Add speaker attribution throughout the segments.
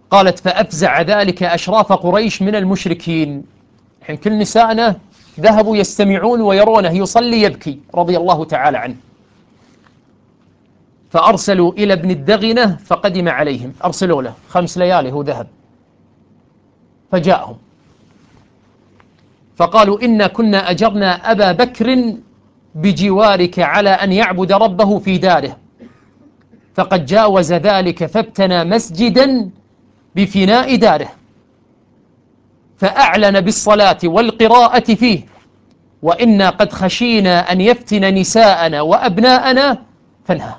Speaker 1: قالت فأفزع ذلك أشراف قريش من المشركين. الحين كل نسائنا ذهبوا يستمعون ويرونه يصلي يبكي رضي الله تعالى عنه. فأرسلوا إلى ابن الدغنة فقدم عليهم، أرسلوا له 5 ليالي هو ذهب، فجاءهم فقالوا إنا كنا أجرنا أبا بكر بجوارك على أن يعبد ربه في داره، فقد جاوز ذلك فابتنى مسجدا بفناء داره، فأعلن بالصلاة والقراءة فيه، وإنا قد خشينا أن يفتن نساءنا وأبناءنا فانهى.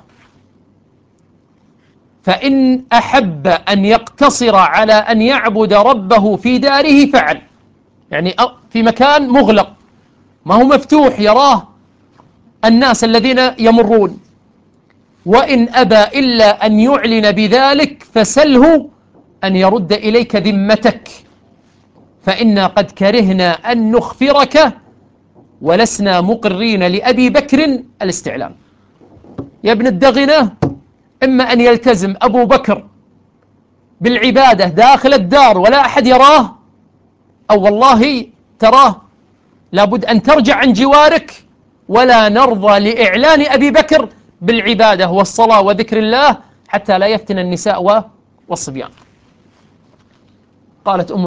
Speaker 1: فإن أحب أن يقتصر على أن يعبد ربه في داره فعل، يعني في مكان مغلق ما هو مفتوح يراه الناس الذين يمرون، وإن أبى إلا أن يعلن بذلك فسله أن يرد إليك ذمتك، فإنا قد كرهنا أن نخفرك ولسنا مقرين لأبي بكر الاستعلام. يا ابن الدغنة، إما أن يلتزم أبو بكر بالعبادة داخل الدار ولا أحد يراه، أو والله تراه لابد أن ترجع عن جوارك، ولا نرضى لإعلان أبي بكر بالعبادة والصلاة وذكر الله حتى لا يفتن النساء والصبيان. قالت